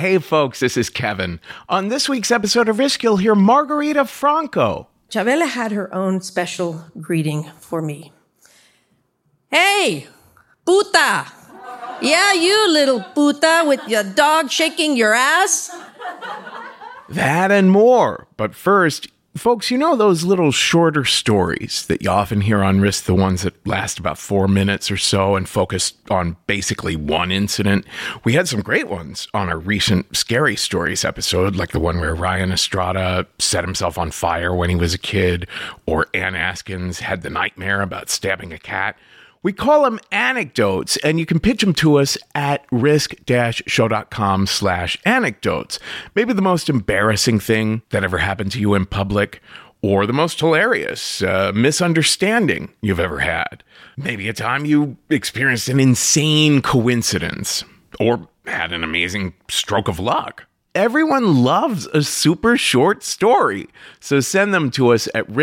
Hey folks, this is Kevin. On this week's episode of Risk, you'll hear Margarita Franco. Chavela had her own special greeting for me. Hey, puta! Yeah, you little puta with your dog shaking your ass. That and more. But first, folks, you know those little shorter stories that you often hear on Risk, the ones that last about 4 minutes or so and focus on basically one incident? We had some great ones on our recent Scary Stories episode, like the one where Ryan Estrada set himself on fire when he was a kid, or Ann Askins had the nightmare about stabbing a cat. We call them anecdotes, and you can pitch them to us at risk-show.com/anecdotes. Maybe the most embarrassing thing that ever happened to you in public, or the most hilarious misunderstanding you've ever had. Maybe a time you experienced an insane coincidence, or had an amazing stroke of luck. Everyone loves a super short story, so send them to us at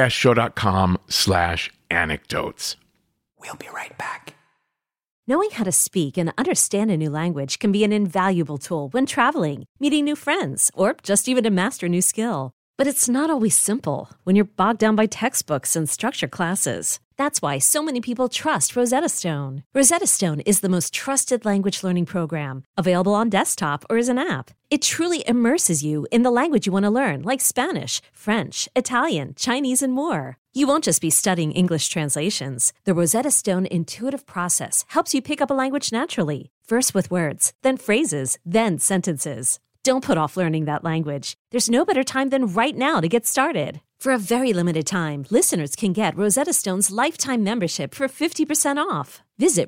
risk-show.com/anecdotes. We'll be right back. Knowing how to speak and understand a new language can be an invaluable tool when traveling, meeting new friends, or just even to master a new skill. But it's not always simple when you're bogged down by textbooks and structured classes. That's why so many people trust Rosetta Stone. Rosetta Stone is the most trusted language learning program, available on desktop or as an app. It truly immerses you in the language you want to learn, like Spanish, French, Italian, Chinese, and more. You won't just be studying English translations. The Rosetta Stone intuitive process helps you pick up a language naturally, first with words, then phrases, then sentences. Don't put off learning that language. There's no better time than right now to get started. For a very limited time, listeners can get Rosetta Stone's lifetime membership for 50% off. Visit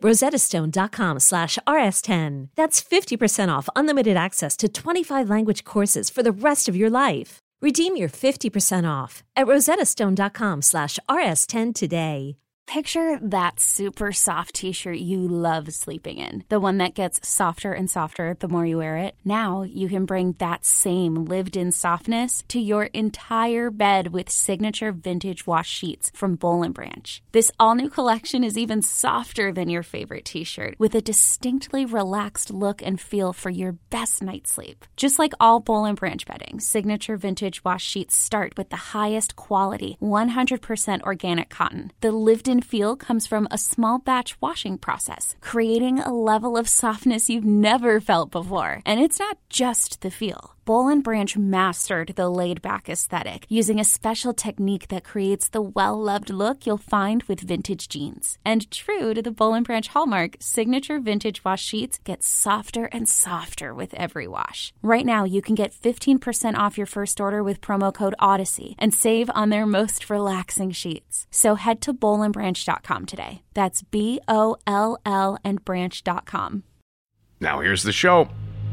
rosettastone.com/rs10. That's 50% off unlimited access to 25 language courses for the rest of your life. Redeem your 50% off at rosettastone.com/rs10 today. Picture that super soft t-shirt you love sleeping in. The one that gets softer and softer the more you wear it. Now you can bring that same lived-in softness to your entire bed with signature vintage wash sheets from Boll & Branch. This all-new collection is even softer than your favorite t-shirt, with a distinctly relaxed look and feel for your best night's sleep. Just like all Boll & Branch bedding, signature vintage wash sheets start with the highest quality, 100% organic cotton. The lived-in feel comes from a small batch washing process, creating a level of softness you've never felt before. And it's not just the feel. Boll & Branch mastered the laid-back aesthetic using a special technique that creates the well-loved look you'll find with vintage jeans. And true to the Boll & Branch hallmark, signature vintage wash sheets get softer and softer with every wash. Right now, you can get 15% off your first order with promo code Odyssey and save on their most relaxing sheets. So head to bollandbranch.com today. That's BOLL and branch.com. Now here's the show.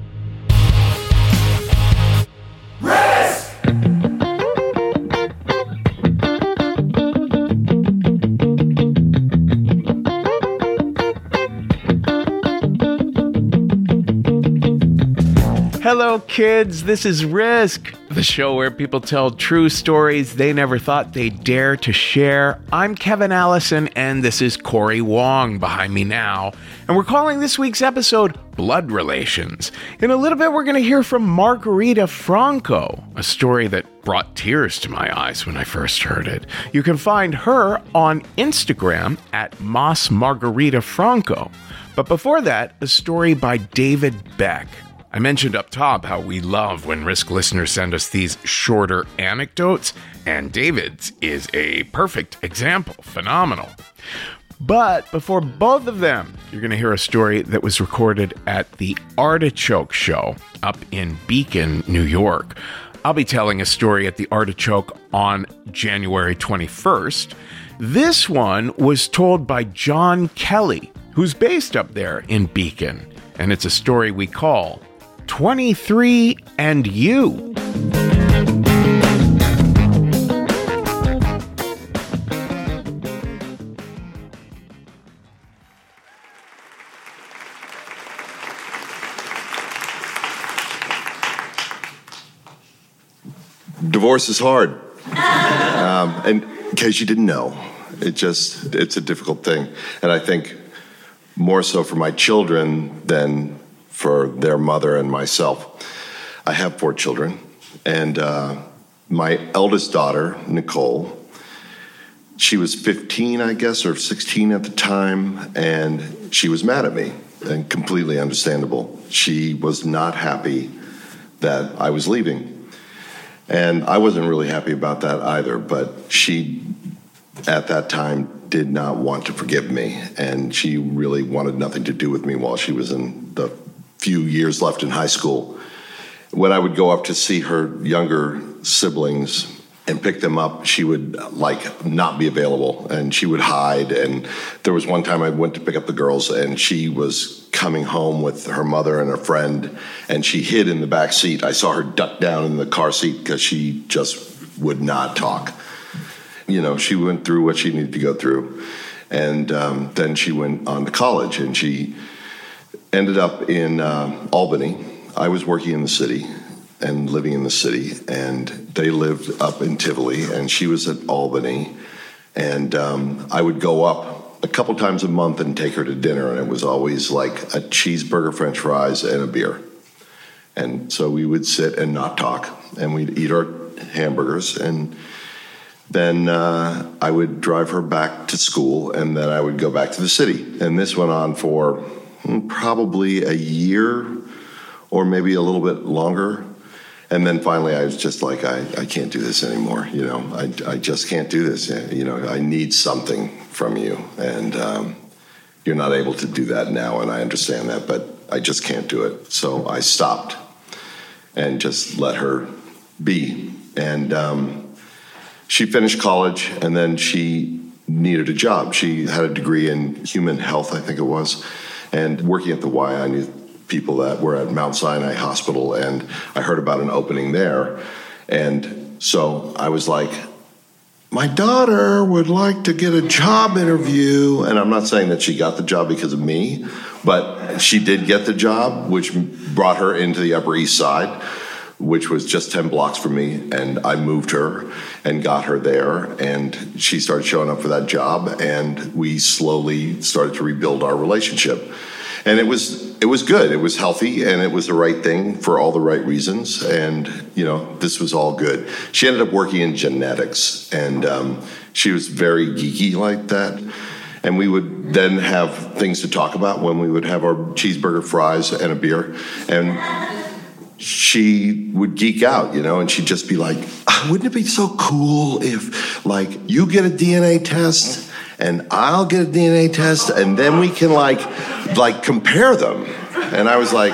Hello, kids. This is Risk, the show where people tell true stories they never thought they'd dare to share. I'm Kevin Allison, and this is Corey Wong behind me now. And we're calling this week's episode Blood Relations. In a little bit, we're going to hear from Margarita Franco, a story that brought tears to my eyes when I first heard it. You can find her on Instagram at Mas Margarita Franco. But before that, a story by David Beck. I mentioned up top how we love when Risk listeners send us these shorter anecdotes, and David's is a perfect example. Phenomenal. But before both of them, you're going to hear a story that was recorded at the Artichoke Show up in Beacon, New York. I'll be telling a story at the Artichoke on January 21st. This one was told by John Kelly, who's based up there in Beacon, and it's a story we call 23 and You. Divorce is hard. And in case you didn't know, it's a difficult thing. And I think more so for my children than for their mother and myself. I have 4 children, and my eldest daughter, Nicole, she was 15, I guess, or 16 at the time, and she was mad at me, and completely understandable. She was not happy that I was leaving, and I wasn't really happy about that either, but she, at that time, did not want to forgive me, and she really wanted nothing to do with me while she was in the few years left in high school. When I would go up to see her younger siblings and pick them up, she would not be available, and she would hide. And there was one time I went to pick up the girls, and she was coming home with her mother and a friend, and she hid in the back seat. I saw her duck down in the car seat because she just would not talk. You know, she went through what she needed to go through, and then she went on to college, and she ended up in Albany. I was working in the city and living in the city, and they lived up in Tivoli, and she was at Albany, and I would go up a couple times a month and take her to dinner, and it was always like a cheeseburger, French fries, and a beer. And so we would sit and not talk, and we'd eat our hamburgers, and then I would drive her back to school, and then I would go back to the city. And this went on for probably a year or maybe a little bit longer. And then finally I was just like, I can't do this anymore. You know, I just can't do this. You know, I need something from you. And you're not able to do that now, and I understand that, but I just can't do it. So I stopped and just let her be. And she finished college, and then she needed a job. She had a degree in human health, I think it was. And working at the Y, I knew people that were at Mount Sinai Hospital, and I heard about an opening there. And so I was like, my daughter would like to get a job interview. And I'm not saying that she got the job because of me, but she did get the job, which brought her into the Upper East Side, which was just 10 blocks from me. And I moved her and got her there, and she started showing up for that job, and we slowly started to rebuild our relationship. And it was good. It was healthy, and it was the right thing for all the right reasons. And, you know, this was all good. She ended up working in genetics, and she was very geeky like that. And we would then have things to talk about when we would have our cheeseburger, fries, and a beer. And she would geek out, you know, and she'd just be like, wouldn't it be so cool if, like, you get a DNA test and I'll get a DNA test, and then we can like compare them. And I was like,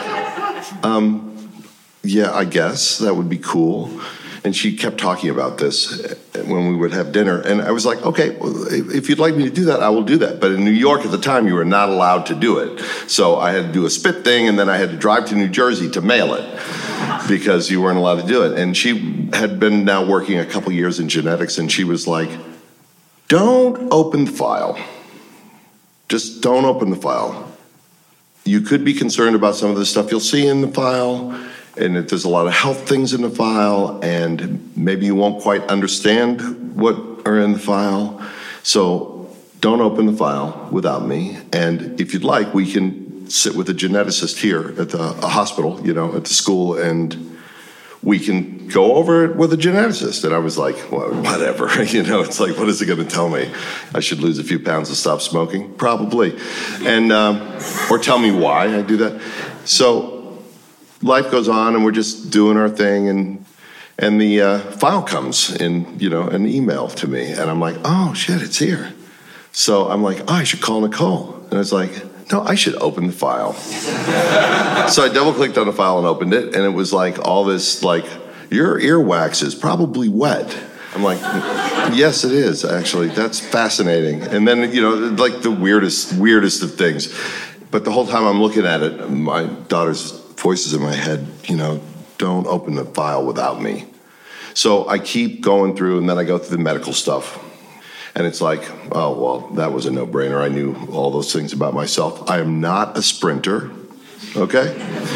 yeah, I guess that would be cool. And she kept talking about this when we would have dinner. And I was like, okay, well, if you'd like me to do that, I will do that. But in New York at the time, you were not allowed to do it. So I had to do a spit thing, and then I had to drive to New Jersey to mail it because you weren't allowed to do it. And she had been now working a couple years in genetics, and she was like, don't open the file. Just don't open the file. You could be concerned about some of the stuff you'll see in the file, and that there's a lot of health things in the file, and maybe you won't quite understand what are in the file. So don't open the file without me. And if you'd like, we can sit with a geneticist here at the hospital, you know, at the school, and we can go over it with a geneticist. And I was like, well, whatever, you know, it's like, what is it going to tell me? I should lose a few pounds to stop smoking? Probably. And, or tell me why I do that. So life goes on, and we're just doing our thing, and the file comes in, you know, an email to me, and I'm like, oh shit, it's here. So I'm like, oh, I should call Nicole. And I was like, no, I should open the file. So I double-clicked on the file and opened it, and it was like all this, like, your earwax is probably wet. I'm like, yes, it is, actually. That's fascinating. And then, you know, like the weirdest of things. But the whole time I'm looking at it, my daughter's voices in my head, you know, don't open the file without me. So I keep going through, and then I go through the medical stuff. And it's like, oh, well, that was a no-brainer. I knew all those things about myself. I am not a sprinter, okay?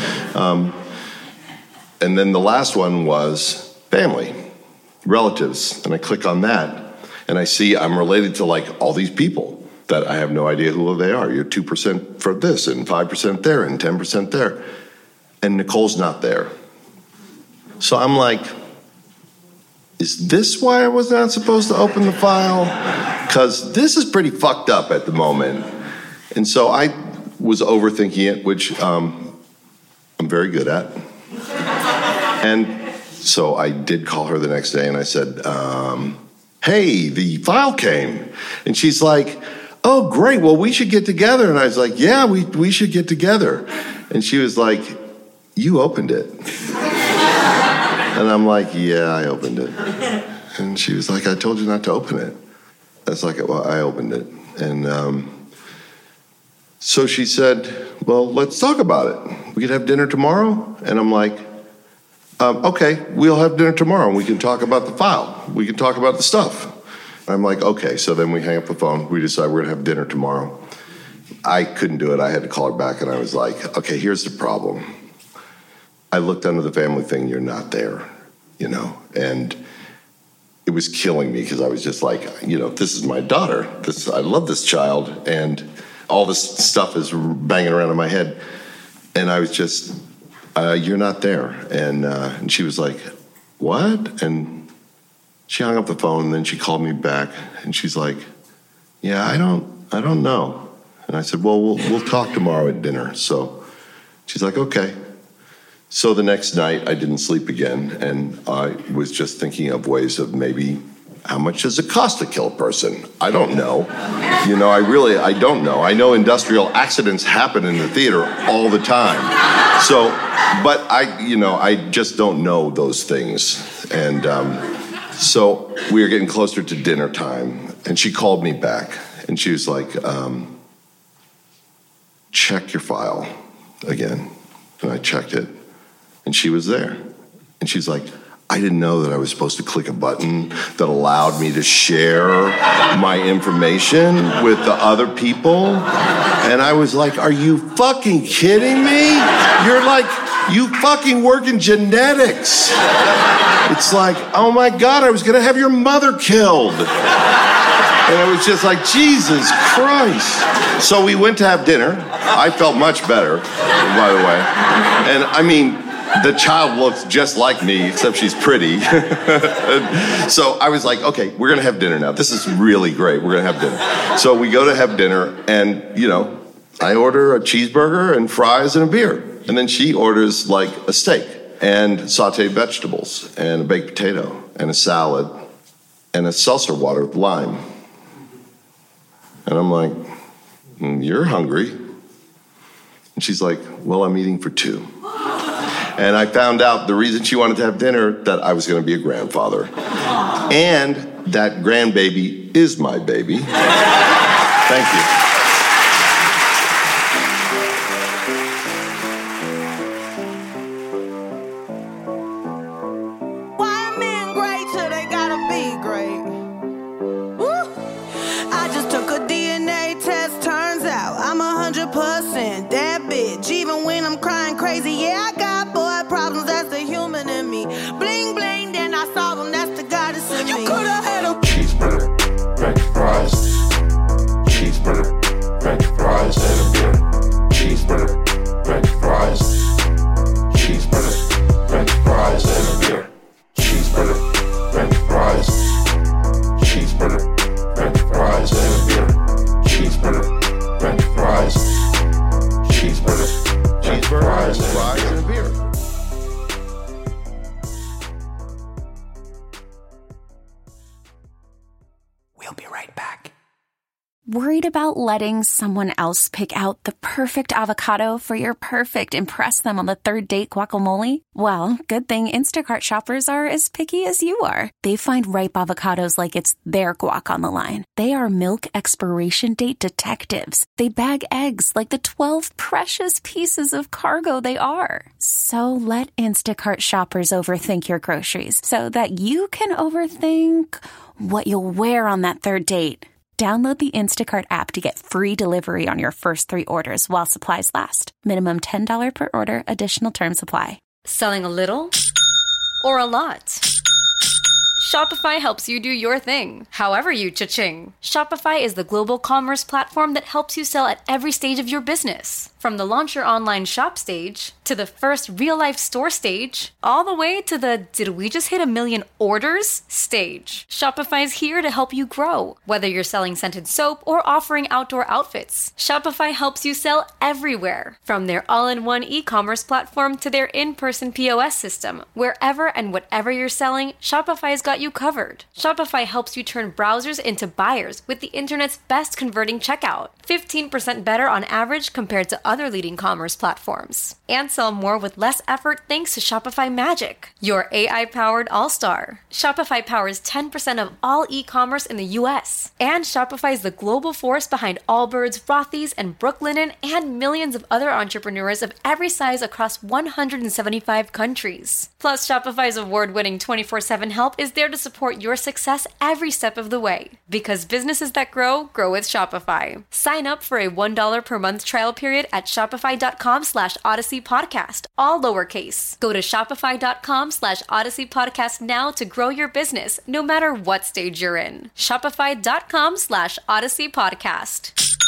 And then the last one was family, relatives. And I click on that, and I see I'm related to, like, all these people. that I have no idea who they are. You're 2% for this and 5% there and 10% there. And Nicole's not there. So I'm like, is this why I was not supposed to open the file? Because this is pretty fucked up at the moment. And so I was overthinking it, which I'm very good at. And so I did call her the next day and I said, hey, the file came. And she's like, oh, great, well, we should get together. And I was like, yeah, we should get together. And she was like, you opened it. And I'm like, yeah, I opened it. And she was like, I told you not to open it. I was like, well, I opened it. And so she said, well, let's talk about it. We could have dinner tomorrow? And I'm like, okay, we'll have dinner tomorrow and we can talk about the file. We can talk about the stuff. I'm like, okay. So then we hang up the phone. We decide we're going to have dinner tomorrow. I couldn't do it. I had to call her back and I was like, okay, here's the problem. I looked under the family thing. You're not there, you know, and it was killing me because I was just like, you know, this is my daughter. I love this child. And all this stuff is banging around in my head. And I was just, you're not there. And she was like, what? And she hung up the phone and then she called me back and she's like, yeah, I don't know. And I said, well, we'll talk tomorrow at dinner. So she's like, okay. So the next night I didn't sleep again. And I was just thinking of ways of maybe how much does it cost to kill a person? I don't know. You know, I don't know. I know industrial accidents happen in the theater all the time. So, but I just don't know those things. And so we were getting closer to dinner time and she called me back and she was like, check your file again. And I checked it and she was there. And she's like, I didn't know that I was supposed to click a button that allowed me to share my information with the other people. And I was like, are you fucking kidding me? You're like, you fucking work in genetics. It's like, oh my God, I was gonna have your mother killed. And I was just like, Jesus Christ. So we went to have dinner. I felt much better, by the way. And I mean, the child looks just like me, except she's pretty. So I was like, okay, we're going to have dinner now. This is really great. We're going to have dinner. So we go to have dinner, and, you know, I order a cheeseburger and fries and a beer. And then she orders, like, a steak and sauteed vegetables and a baked potato and a salad and a seltzer water with lime. And I'm like, you're hungry. And she's like, well, I'm eating for two. And I found out the reason she wanted to have dinner, that I was going to be a grandfather. And that grandbaby is my baby. Thank you. Why men great till they gotta be great? Woo. I just took a DNA test, turns out I'm 100% that bitch. Even when I'm crying crazy, yeah, I got problems, that's the human in me. Bling, bling, then I solve them, that's the goddess in me. You could have had a cheeseburger, french fries. Cheeseburger, french fries, and a beer. Cheeseburger, french fries. Cheeseburger, french fries, and a beer. Cheeseburger, french fries. Cheeseburger, french fries, and a beer. Cheeseburger, french fries. Cheeseburger, fries, and a beer. We'll be right back. Worried about letting someone else pick out the perfect avocado for your perfect impress them on the third date guacamole? Well, good thing Instacart shoppers are as picky as you are. They find ripe avocados like it's their guac on the line. They are milk expiration date detectives. They bag eggs like the 12 precious pieces of cargo they are. So let Instacart shoppers overthink your groceries so that you can overthink what you'll wear on that third date. Download the Instacart app to get free delivery on your first 3 orders while supplies last. Minimum $10 per order. Additional terms apply. Selling a little or a lot? Shopify helps you do your thing, however you cha-ching. Shopify is the global commerce platform that helps you sell at every stage of your business. From the launch your online shop stage, to the first real-life store stage, all the way to the did we just hit 1 million orders stage. Shopify is here to help you grow. Whether you're selling scented soap or offering outdoor outfits, Shopify helps you sell everywhere. From their all-in-one e-commerce platform to their in-person POS system, wherever and whatever you're selling, Shopify's got you covered. Shopify helps you turn browsers into buyers with the internet's best converting checkout, 15% better on average compared to other leading commerce platforms. And sell more with less effort thanks to Shopify Magic, your AI-powered all-star. Shopify powers 10% of all e-commerce in the US. And Shopify is the global force behind Allbirds, Rothy's, and Brooklinen, and millions of other entrepreneurs of every size across 175 countries. Plus, Shopify's award-winning 24/7 help is there to support your success every step of the way. Because businesses that grow, grow with Shopify. Sign up for a $1 per month trial period at shopify.com/Odyssey Podcast, all lowercase. Go to shopify.com/Odyssey Podcast now to grow your business, no matter what stage you're in. Shopify.com/Odyssey Podcast.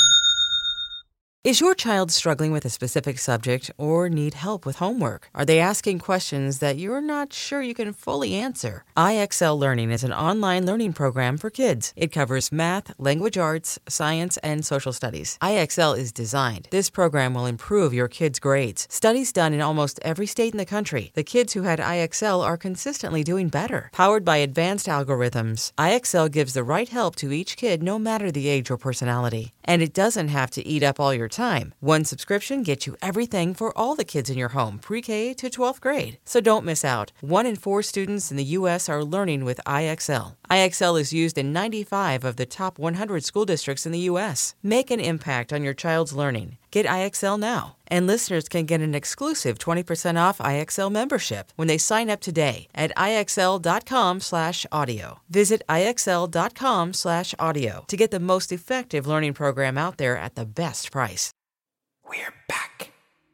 Is your child struggling with a specific subject or need help with homework? Are they asking questions that you're not sure you can fully answer? IXL Learning is an online learning program for kids. It covers math, language arts, science, and social studies. IXL is designed. This program will improve your kids' grades. Studies done in almost every state in the country. The kids who had IXL are consistently doing better. Powered by advanced algorithms, IXL gives the right help to each kid no matter the age or personality. And it doesn't have to eat up all your time. One subscription gets you everything for all the kids in your home, pre-K to 12th grade. So don't miss out. 1 in 4 students in the U.S. are learning with IXL. IXL is used in 95 of the top 100 school districts in the U.S. Make an impact on your child's learning. Get IXL now. And listeners can get an exclusive 20% off IXL membership when they sign up today at IXL.com/audio. Visit IXL.com/audio to get the most effective learning program out there at the best price. We're back.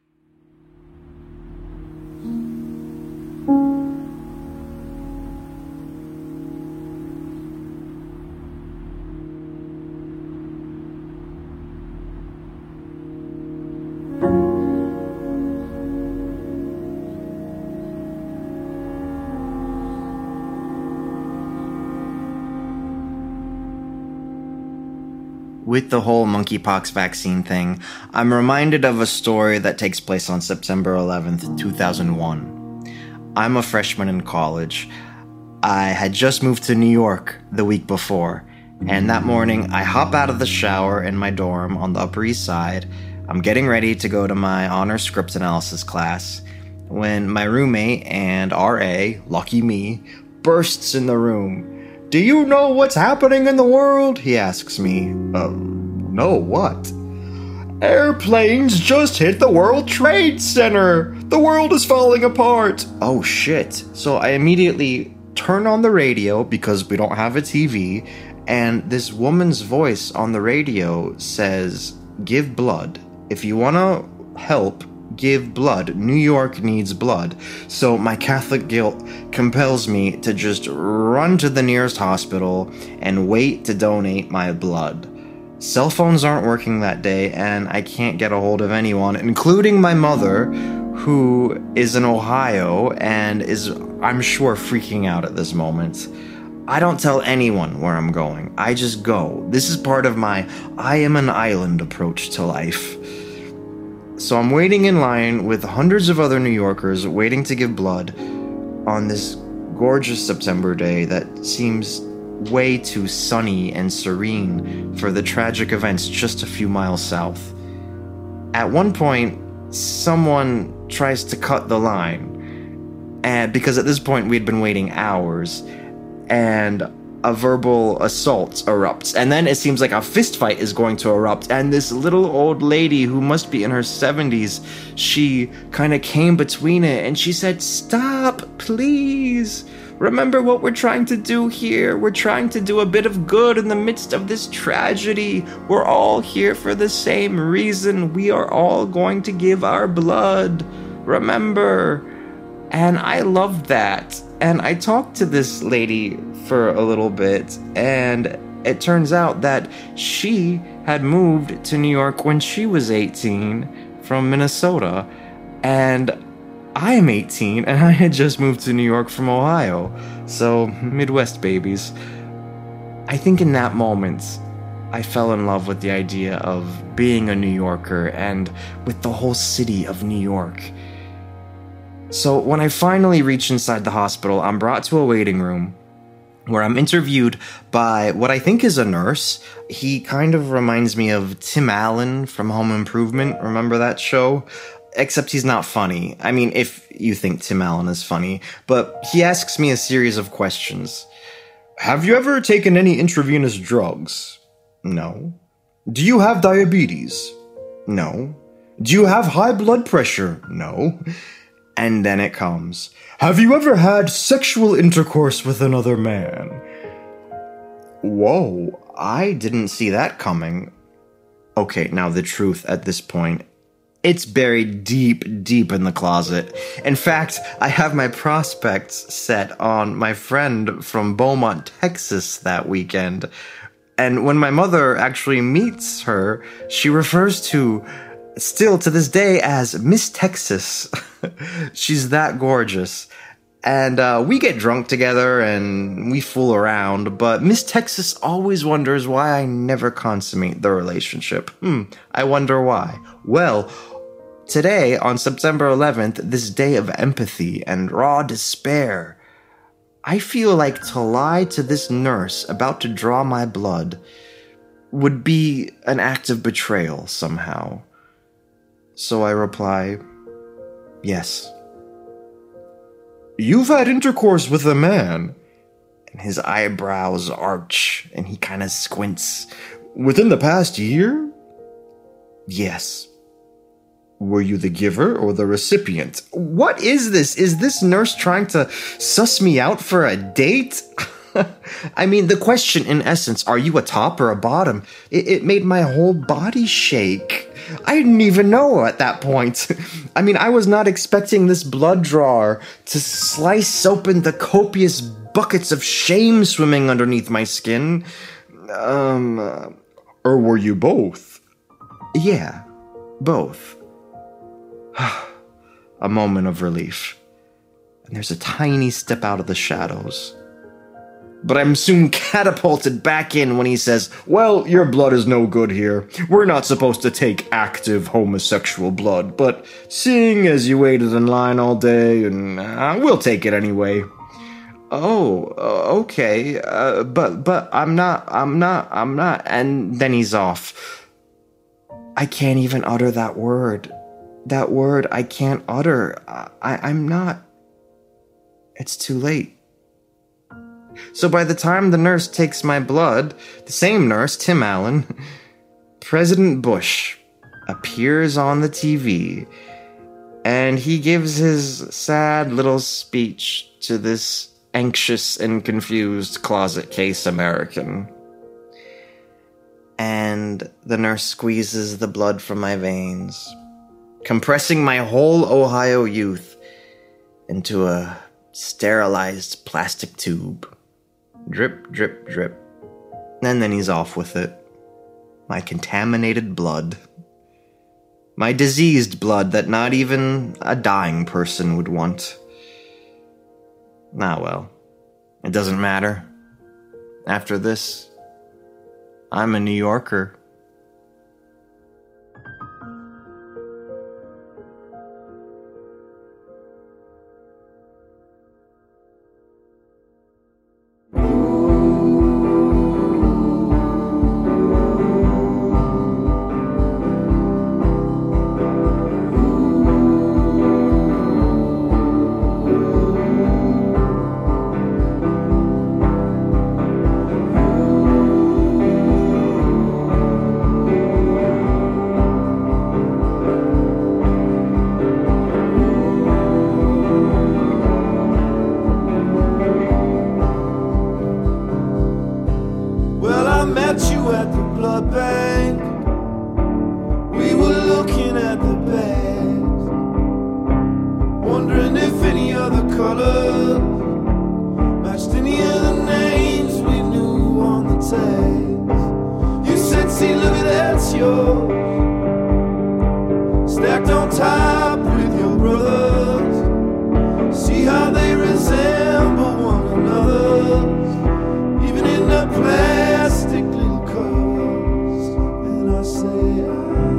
With the whole monkeypox vaccine thing, I'm reminded of a story that takes place on September 11th, 2001. I'm a freshman in college. I had just moved to New York the week before, and that morning I hop out of the shower in my dorm on the Upper East Side. I'm getting ready to go to my honors script analysis class when my roommate and RA, lucky me, bursts in the room. "Do you know what's happening in the world?" he asks me. No, what? "Airplanes just hit the World Trade Center! The world is falling apart!" Oh shit. So I immediately turn on the radio because we don't have a TV, and this woman's voice on the radio says, "Give blood. If you wanna help, give blood. New York needs blood." So my Catholic guilt compels me to just run to the nearest hospital and wait to donate my blood. Cell phones aren't working that day, and I can't get a hold of anyone, including my mother, who is in Ohio and is, I'm sure, freaking out at this moment. I don't tell anyone where I'm going. I just go. This is part of my I am an island approach to life. So I'm waiting in line with hundreds of other New Yorkers waiting to give blood on this gorgeous September day that seems way too sunny and serene for the tragic events just a few miles south. At one point, someone tries to cut the line, and because at this point we'd been waiting hours, and a verbal assault erupts, and then it seems like a fist fight is going to erupt, and this little old lady who must be in her 70s, she kind of came between it, and she said, "Stop, please. Remember what we're trying to do here. We're trying to do a bit of good in the midst of this tragedy. We're all here for the same reason. We are all going to give our blood. Remember." And I loved that. And I talked to this lady for a little bit, and it turns out that she had moved to New York when she was 18 from Minnesota. And I am 18, and I had just moved to New York from Ohio. So, Midwest babies. I think in that moment, I fell in love with the idea of being a New Yorker and with the whole city of New York. So when I finally reach inside the hospital, I'm brought to a waiting room where I'm interviewed by what I think is a nurse. He kind of reminds me of Tim Allen from Home Improvement. Remember that show? Except he's not funny. I mean, if you think Tim Allen is funny. But he asks me a series of questions. Have you ever taken any intravenous drugs? No. Do you have diabetes? No. Do you have high blood pressure? No. And then it comes. Have you ever had sexual intercourse with another man? Whoa, I didn't see that coming. Okay, now the truth at this point. It's buried deep, deep in the closet. In fact, I have my prospects set on my friend from Beaumont, Texas that weekend. And when my mother actually meets her, she refers to, still to this day, as Miss Texas. She's that gorgeous. And we get drunk together and we fool around, but Miss Texas always wonders why I never consummate the relationship. I wonder why. Well, today, on September 11th, this day of empathy and raw despair, I feel like to lie to this nurse about to draw my blood would be an act of betrayal somehow. So I reply, yes. You've had intercourse with a man. And his eyebrows arch, and he kind of squints. Within the past year? Yes. Were you the giver or the recipient? What is this? Is this nurse trying to suss me out for a date? I mean, the question in essence, are you a top or a bottom? It made my whole body shake. I didn't even know at that point. I mean, I was not expecting this blood drawer to slice open the copious buckets of shame swimming underneath my skin. Or were you both? Yeah, both. A moment of relief. And there's a tiny step out of the shadows. But I'm soon catapulted back in when he says, well, your blood is no good here. We're not supposed to take active homosexual blood, but seeing as you waited in line all day, and we'll take it anyway. Oh, okay, but I'm not, and then he's off. I can't even utter that word. That word I can't utter. I'm not. It's too late. So by the time the nurse takes my blood, the same nurse, Tim Allen, President Bush appears on the TV, and he gives his sad little speech to this anxious and confused closet case American. And the nurse squeezes the blood from my veins, compressing my whole Ohio youth into a sterilized plastic tube. Drip, drip, drip. And then he's off with it. My contaminated blood. My diseased blood that not even a dying person would want. Ah, well. It doesn't matter. After this, I'm a New Yorker. colors matched any of the names we knew on the tags. You said, see, look at that's yours, stacked on top with your brothers. See how they resemble one another, even in the plastic little covers. And I say, I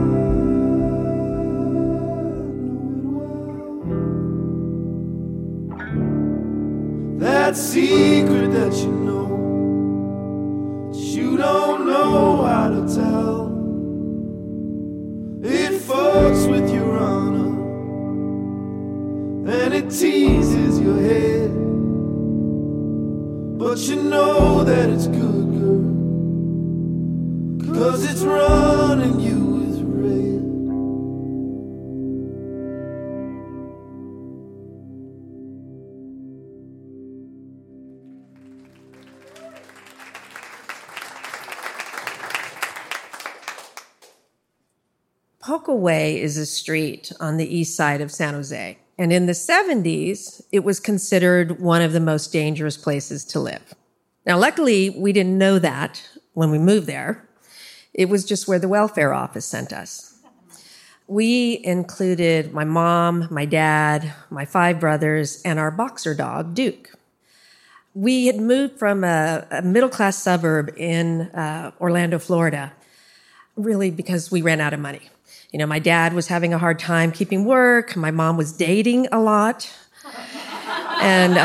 know it well. That secret that you know, that you don't know how to tell, it fucks with your honor and it teases your head, but you know that it's good, girl, 'cause it's running you with red. Pokoway is a street on the east side of San Jose. And in the 70s, it was considered one of the most dangerous places to live. Now, luckily, we didn't know that when we moved there. It was just where the welfare office sent us. We included my mom, my dad, my 5 brothers, and our boxer dog, Duke. We had moved from a middle-class suburb in Orlando, Florida, really because we ran out of money. You know, my dad was having a hard time keeping work. My mom was dating a lot. And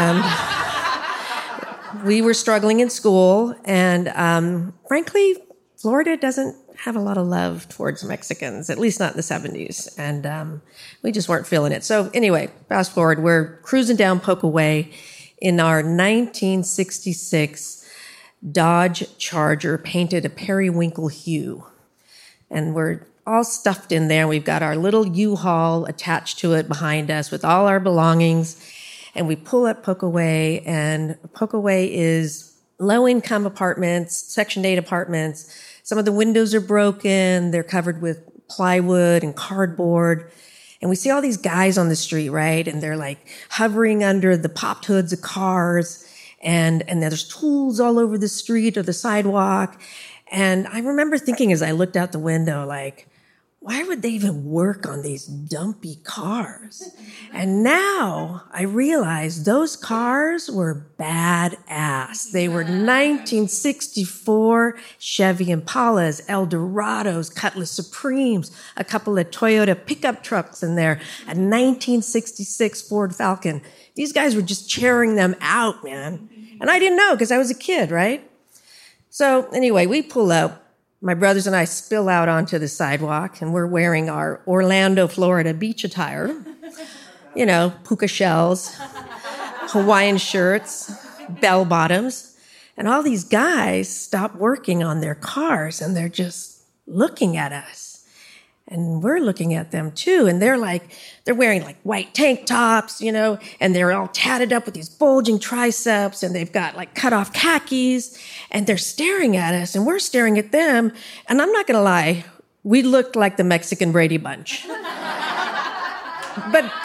we were struggling in school. And frankly, Florida doesn't have a lot of love towards Mexicans, at least not in the 70s. And we just weren't feeling it. So anyway, fast forward, we're cruising down Pokoway in our 1966 Dodge Charger painted a periwinkle hue. And we're all stuffed in there. We've got our little U-Haul attached to it behind us with all our belongings. And we pull up Pokoway, and Pokoway is low-income apartments, Section 8 apartments. Some of the windows are broken. They're covered with plywood and cardboard. And we see all these guys on the street, right? And they're like hovering under the popped hoods of cars. And there's tools all over the street or the sidewalk. And I remember thinking as I looked out the window, like, why would they even work on these dumpy cars? And now I realize those cars were badass. They were 1964 Chevy Impalas, Eldorados, Cutlass Supremes, a couple of Toyota pickup trucks in there, a 1966 Ford Falcon. These guys were just cheering them out, man. And I didn't know because I was a kid, right? So anyway, we pull up. My brothers and I spill out onto the sidewalk, and we're wearing our Orlando, Florida beach attire. You know, puka shells, Hawaiian shirts, bell bottoms. And all these guys stop working on their cars, and they're just looking at us. And we're looking at them too. And they're wearing like white tank tops, you know, and they're all tatted up with these bulging triceps, and they've got like cut off khakis, and they're staring at us, and we're staring at them. And I'm not going to lie, we looked like the Mexican Brady Bunch. But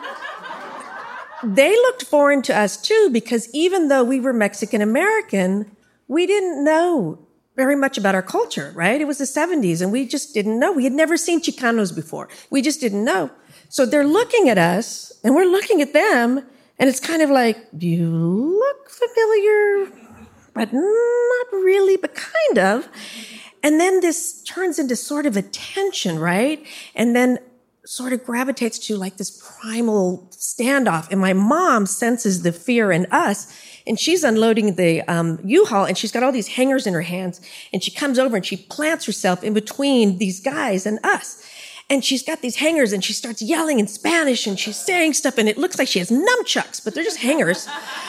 they looked foreign to us too, because even though we were Mexican American, we didn't know very much about our culture, right? It was the 70s, and we just didn't know. We had never seen Chicanos before. We just didn't know. So they're looking at us, and we're looking at them, and it's kind of like, do you look familiar? But not really, but kind of. And then this turns into sort of a tension, right? And then sort of gravitates to like this primal standoff. And my mom senses the fear in us, and she's unloading the U-Haul, and she's got all these hangers in her hands, and she comes over and she plants herself in between these guys and us. And she's got these hangers, and she starts yelling in Spanish, and she's saying stuff, and it looks like she has nunchucks, but they're just hangers.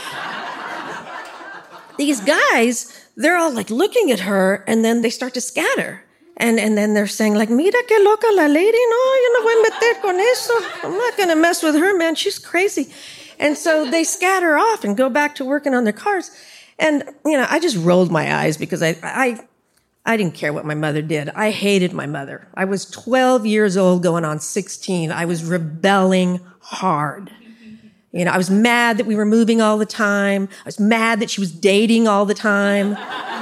These guys, they're all like looking at her, and then they start to scatter. And then they're saying like, mira que loca la lady. No, yo no voy a meter con eso. I'm not going to mess with her, man. She's crazy. And so they scatter off and go back to working on their cars. And, you know, I just rolled my eyes because I didn't care what my mother did. I hated my mother. I was 12 years old going on 16. I was rebelling hard. You know, I was mad that we were moving all the time. I was mad that she was dating all the time.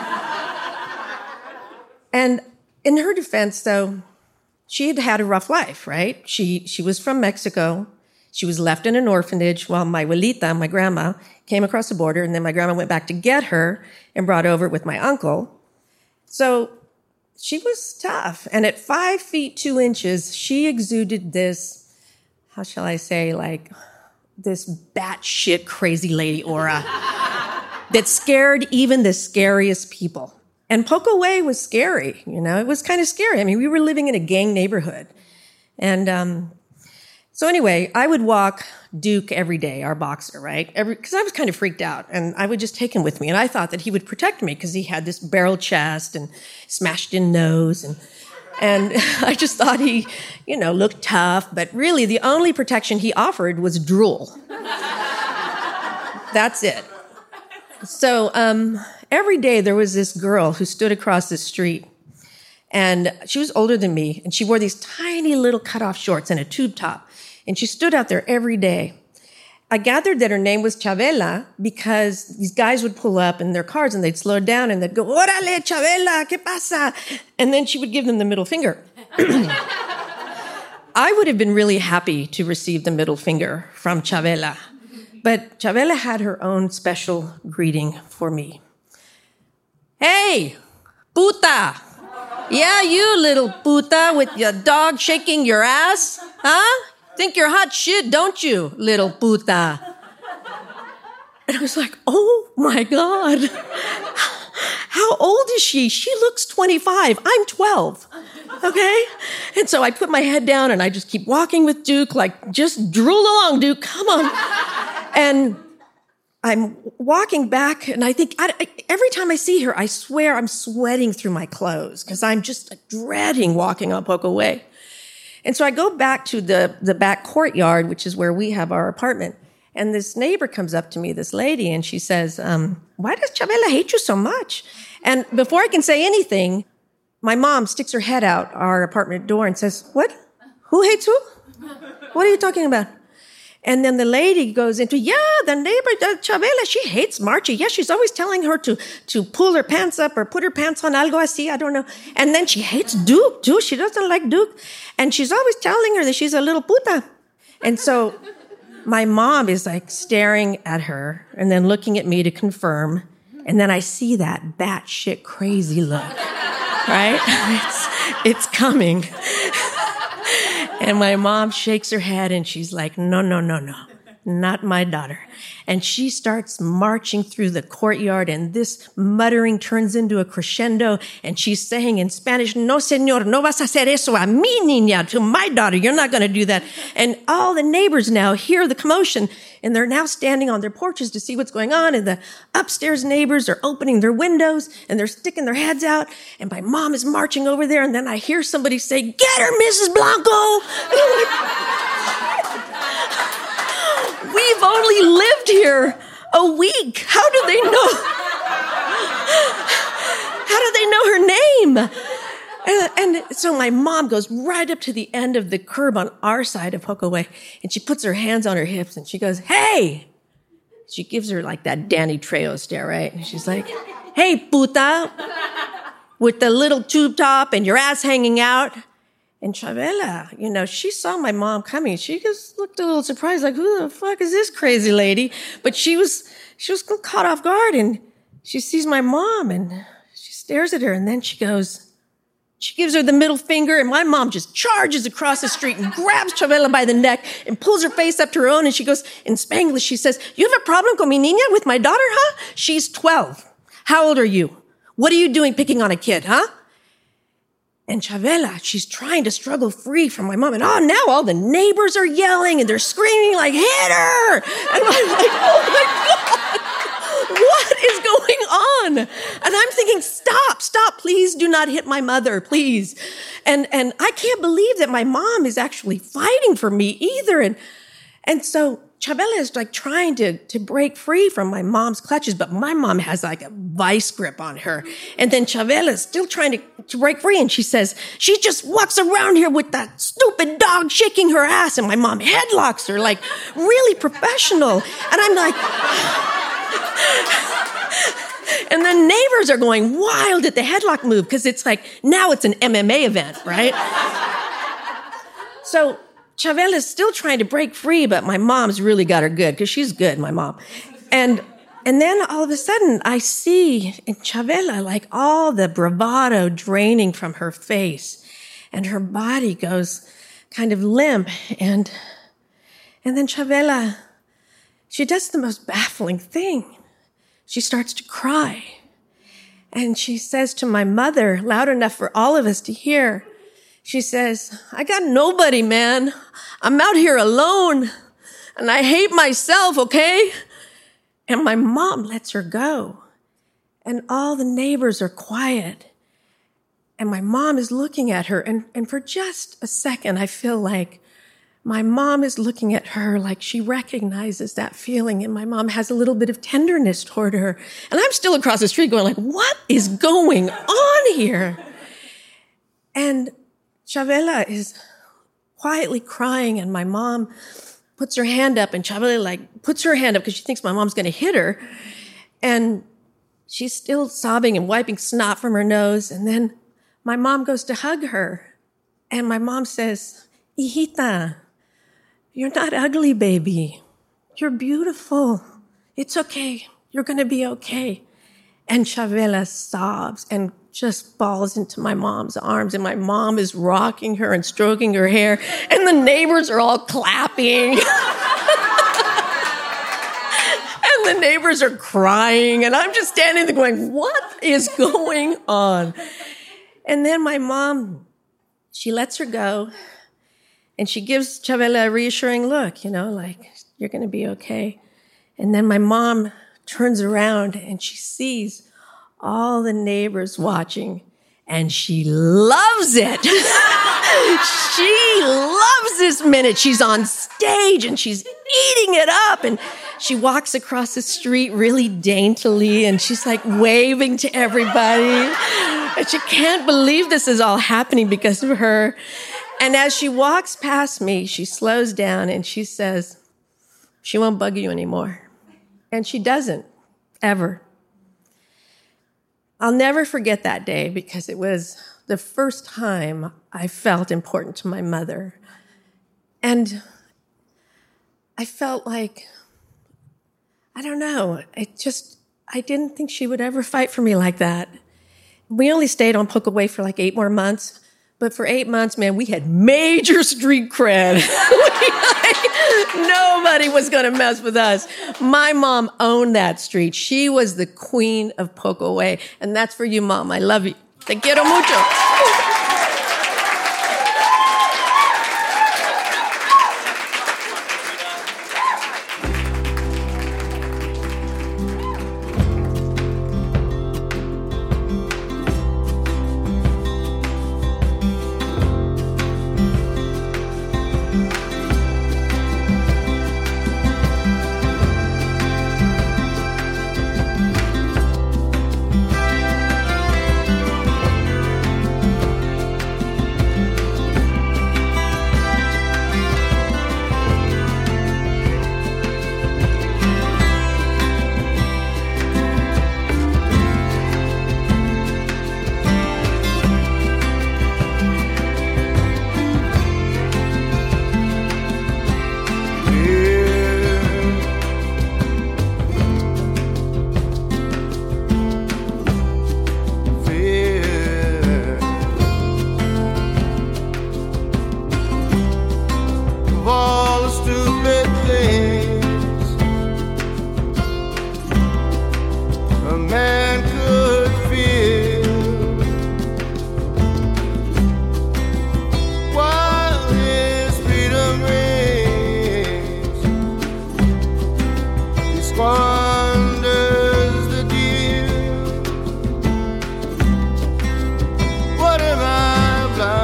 And in her defense, though, she had had a rough life, right? She was from Mexico. She was left in an orphanage while my abuelita, my grandma, came across the border, and then my grandma went back to get her and brought over with my uncle. So she was tough. And at 5 feet 2 inches, she exuded this, how shall I say, like this batshit crazy lady aura that scared even the scariest people. And Poco Way was scary, you know, it was kind of scary. I mean, we were living in a gang neighborhood. And so anyway, I would walk Duke every day, our boxer, right? Because I was kind of freaked out, and I would just take him with me. And I thought that he would protect me because he had this barrel chest and smashed in nose. And I just thought he, you know, looked tough. But really, the only protection he offered was drool. That's it. So every day there was this girl who stood across the street, and she was older than me, and she wore these tiny little cutoff shorts and a tube top, and she stood out there every day. I gathered that her name was Chavela because these guys would pull up in their cars and they'd slow down and they'd go, "Órale, Chavela, ¿qué pasa?" And then she would give them the middle finger. I would have been really happy to receive the middle finger from Chavela. But Chavela had her own special greeting for me. "Hey, puta. Yeah, you little puta with your dog shaking your ass. Huh? Think you're hot shit, don't you, little puta?" And I was like, oh my God. How old is she? She looks 25. I'm 12. Okay? And so I put my head down and I just keep walking with Duke, like, just drool along, Duke, come on. And I'm walking back, and I think every time I see her, I swear I'm sweating through my clothes because I'm just dreading walking on Poco Way. And so I go back to the back courtyard, which is where we have our apartment. And this neighbor comes up to me, this lady, and she says, "Why does Chavela hate you so much?" And before I can say anything, my mom sticks her head out our apartment door and says, "What? Who hates who? What are you talking about?" And then the lady goes into, "Yeah, the neighbor, Chavela, she hates Marchie. Yeah, she's always telling her to pull her pants up or put her pants on, algo así, I don't know. And then she hates Duke, too. She doesn't like Duke. And she's always telling her that she's a little puta." And so my mom is like staring at her and then looking at me to confirm. And then I see that batshit crazy look, right? It's coming. And my mom shakes her head and she's like, no, not my daughter. And she starts marching through the courtyard, and this muttering turns into a crescendo, and she's saying in Spanish, "No, señor, no vas a hacer eso a mi niña, to my daughter. You're not going to do that." And all the neighbors now hear the commotion, and they're now standing on their porches to see what's going on, and the upstairs neighbors are opening their windows, and they're sticking their heads out, and my mom is marching over there, and then I hear somebody say, "Get her, Mrs. Blanco!" We've only lived here a week. How do they know? How do they know her name? And so my mom goes right up to the end of the curb on our side of Poco Way, and she puts her hands on her hips, and she goes, "Hey!" She gives her like that Danny Trejo stare, right? And she's like, "Hey, puta, with the little tube top and your ass hanging out." And Chavela, you know, she saw my mom coming. She just looked a little surprised, like, who the fuck is this crazy lady? But she was caught off guard, and she sees my mom, and she stares at her, and then she gives her the middle finger, and my mom just charges across the street and grabs Chavela by the neck and pulls her face up to her own, and she goes, in Spanglish, she says, "You have a problem con mi niña, with my daughter, huh? She's 12. How old are you? What are you doing picking on a kid, huh?" And Chavela, she's trying to struggle free from my mom. And now all the neighbors are yelling and they're screaming like, "Hit her!" And I'm like, oh my God, what is going on? And I'm thinking, stop, please do not hit my mother, please. And I can't believe that my mom is actually fighting for me either. And so Chavela is like trying to break free from my mom's clutches, but my mom has like a vice grip on her. And then Chavela is still trying to break free. And she says, she just walks around here with that stupid dog shaking her ass. And my mom headlocks her like really professional. And I'm like, and the neighbors are going wild at the headlock move because it's like, now it's an MMA event, right? So Chavela is still trying to break free, but my mom's really got her good because she's good, my mom. And then all of a sudden I see in Chavela like all the bravado draining from her face and her body goes kind of limp. And then Chavela, she does the most baffling thing. She starts to cry. And she says to my mother, loud enough for all of us to hear, she says, I got nobody, man. I'm out here alone and I hate myself, okay? And my mom lets her go and all the neighbors are quiet. And my mom is looking at her and for just a second, I feel like my mom is looking at her like she recognizes that feeling and my mom has a little bit of tenderness toward her. And I'm still across the street going like, what is going on here? And Chavela is quietly crying and my mom puts her hand up and Chavela like puts her hand up because she thinks my mom's going to hit her. And she's still sobbing and wiping snot from her nose. And then my mom goes to hug her. And my mom says, Hijita, you're not ugly, baby. You're beautiful. It's okay. You're going to be okay. And Chavela sobs and just falls into my mom's arms. And my mom is rocking her and stroking her hair. And the neighbors are all clapping. And the neighbors are crying. And I'm just standing there going, what is going on? And then my mom, she lets her go. And she gives Chavela a reassuring look, like, you're going to be okay. And then my mom turns around and she sees all the neighbors watching and she loves it. She loves this minute. She's on stage and she's eating it up and she walks across the street really daintily and she's like waving to everybody. And she can't believe this is all happening because of her. And as she walks past me, she slows down and she says, she won't bug you anymore. And she doesn't, ever. I'll never forget that day because it was the first time I felt important to my mother. And I felt like, I don't know, I didn't think she would ever fight for me like that. We only stayed on Pokoway for like 8 more months. But for 8 months, man, we had major street cred. Nobody was going to mess with us. My mom owned that street. She was the queen of Pokoway. And that's for you, Mom. I love you. Te quiero mucho.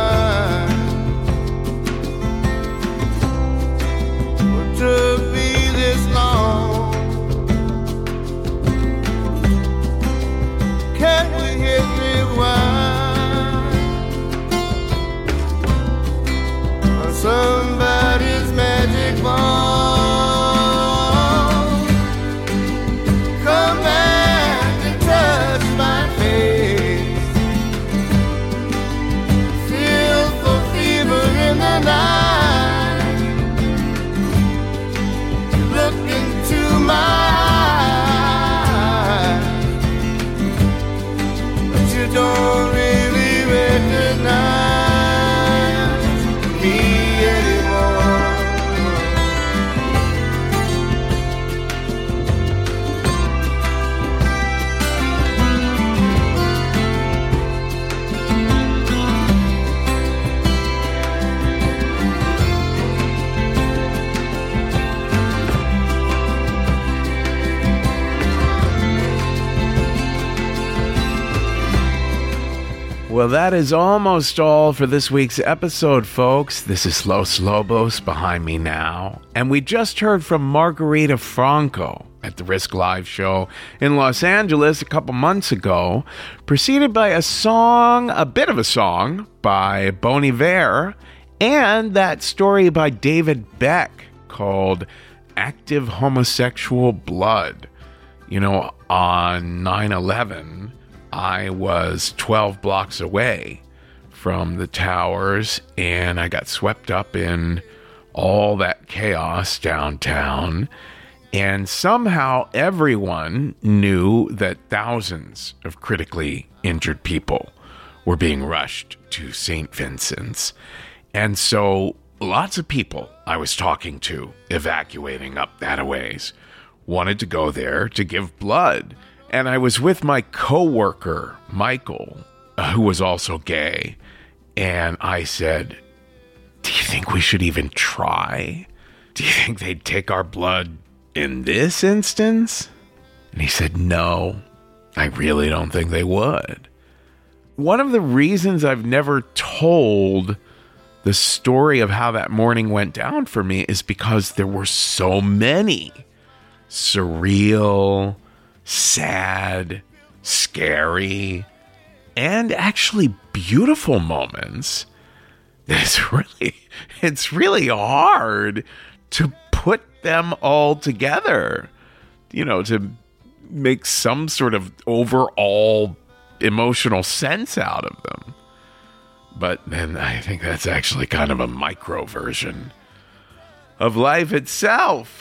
To be Well, that is almost all for this week's episode, folks. This is Los Lobos behind me now. And we just heard from Margarita Franco at the Risk Live show in Los Angeles a couple months ago, preceded by a bit of a song by Bon Iver, and that story by David Beck called Active Homosexual Blood. You know, on 9/11, I was 12 blocks away from the towers, and I got swept up in all that chaos downtown. And somehow everyone knew that thousands of critically injured people were being rushed to St. Vincent's. And so lots of people I was talking to evacuating up that a ways wanted to go there to give blood. And I was with my coworker, Michael, who was also gay. And I said, do you think we should even try? Do you think they'd take our blood in this instance? And he said, no, I really don't think they would. One of the reasons I've never told the story of how that morning went down for me is because there were so many surreal, sad, scary, and actually beautiful moments. It's really hard to put them all together, you know, to make some sort of overall emotional sense out of them. But then I think that's actually kind of a micro version of life itself.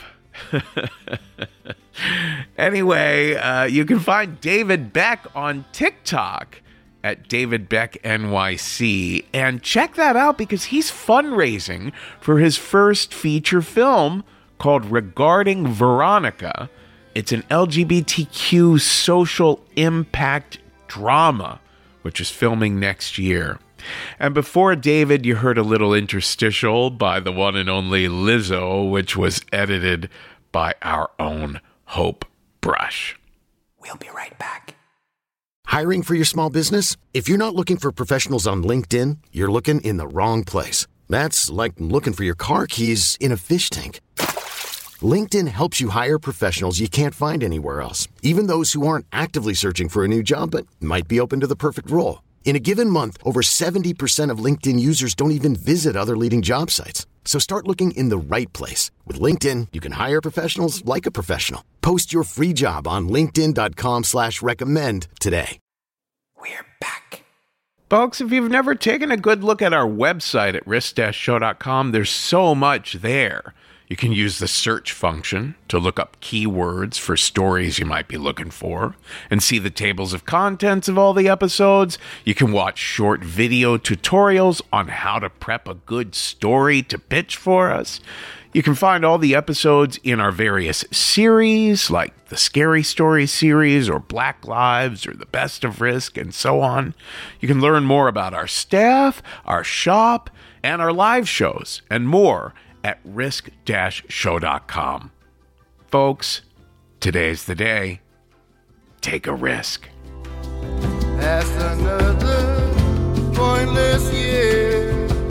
Anyway, you can find David Beck on TikTok at David Beck NYC, and check that out because he's fundraising for his first feature film called Regarding Veronica. It's an LGBTQ social impact drama, which is filming next year. And before David, you heard a little interstitial by the one and only Lizzo, which was edited by our own Hope Brush. We'll be right back. Hiring for your small business? If you're not looking for professionals on LinkedIn, you're looking in the wrong place. That's like looking for your car keys in a fish tank. LinkedIn helps you hire professionals you can't find anywhere else, even those who aren't actively searching for a new job but might be open to the perfect role. In a given month, over 70% of LinkedIn users don't even visit other leading job sites. So start looking in the right place. With LinkedIn, you can hire professionals like a professional. Post your free job on linkedin.com/recommend today. We're back. Folks, if you've never taken a good look at our website at risk-show.com, there's so much there. You can use the search function to look up keywords for stories you might be looking for and see the tables of contents of all the episodes. You can watch short video tutorials on how to prep a good story to pitch for us. You can find all the episodes in our various series, like the Scary Stories series or Black Lives or The Best of Risk and so on. You can learn more about our staff, our shop, and our live shows and more at risk-show.com. Folks, today's the day. Take a risk. That's another pointless year,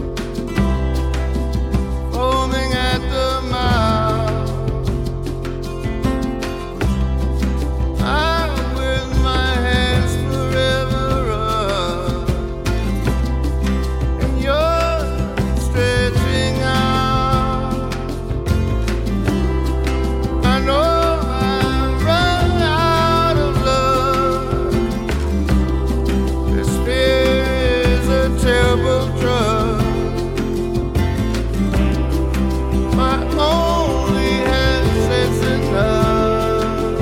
foaming at the mouth. I'm with my hands forever up, and you're stretching out. I know I've run out of love. Despair is a terrible drug. My only has sense enough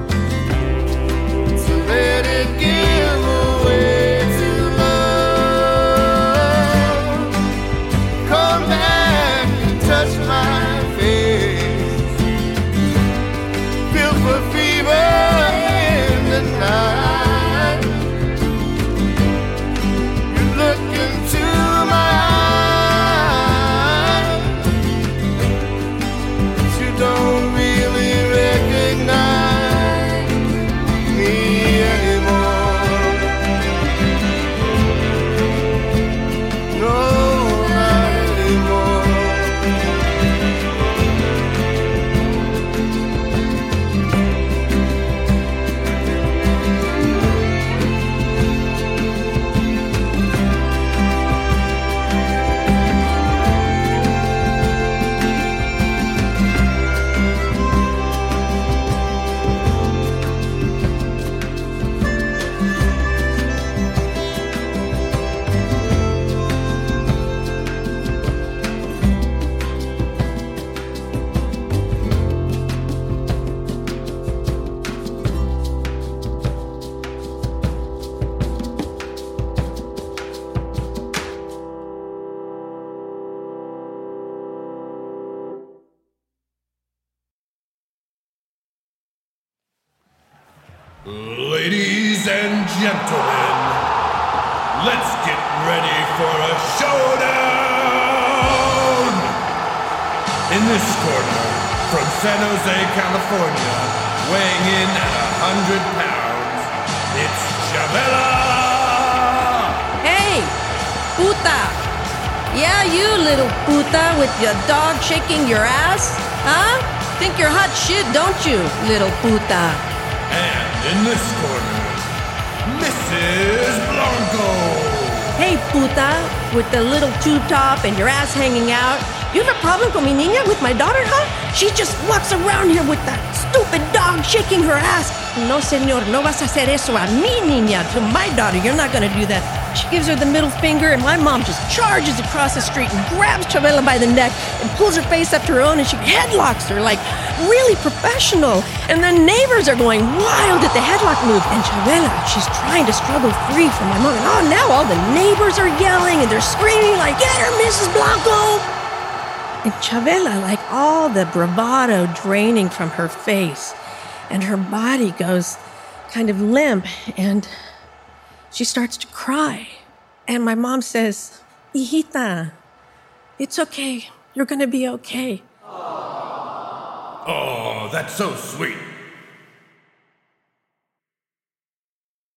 to let it give away to love. Come back and touch my face. Feel for fever in the night. You look into my eyes, but you don't really recognize me anymore. Ladies and gentlemen, let's get ready for a showdown! In this corner, from San Jose, California, weighing in at 100 pounds, it's Chavela! Hey, puta! Yeah, you little puta with your dog shaking your ass? Huh? Think you're hot shit, don't you, little puta? And in this corner, Mrs. Blanco! Hey, puta, with the little tube top and your ass hanging out. You have a problem con mi niña, with my daughter, huh? She just walks around here with that stupid dog shaking her ass. No, señor, no vas a hacer eso a mi niña, to my daughter. You're not gonna do that. She gives her the middle finger, and my mom just charges across the street and grabs Chavela by the neck and pulls her face up to her own, and she headlocks her like really professional. And the neighbors are going wild at the headlock move. And Chavela, she's trying to struggle free from my mom. And now all the neighbors are yelling and they're screaming like, "Get her, Mrs. Blanco!" And Chavela, like all the bravado draining from her face, and her body goes kind of limp, and she starts to cry. And my mom says, "Hijita, it's okay. You're going to be okay." Oh, that's so sweet.